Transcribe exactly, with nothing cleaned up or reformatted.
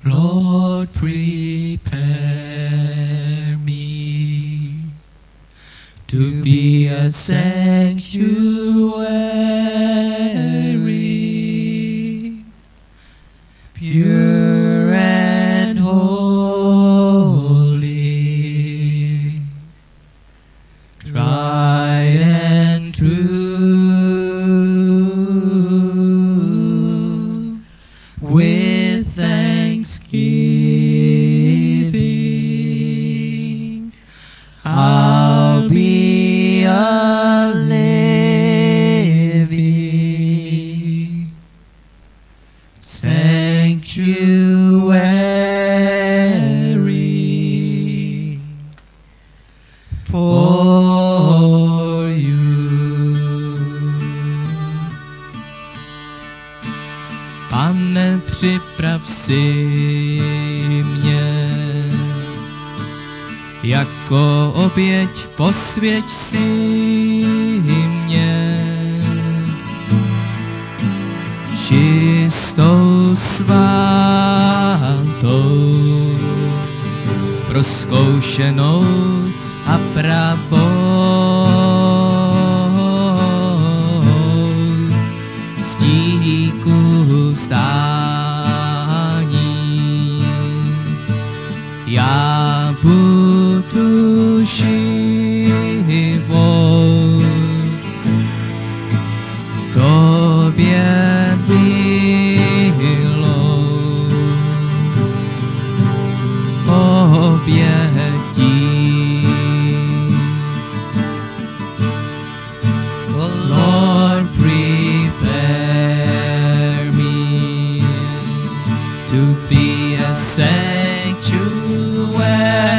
Lord, prepare me to be a sanctuary, pure and holy, tried and true, with thanksgiving. I'll be a living sanctuary for you. Pane, připrav si mě jako oběť, posvěť si mě čistou, svátou, prozkoušenou a pravou, z díku vzdání. Já budu živou tobě milou obětí. So Lord, prepare me to be a sanctuary,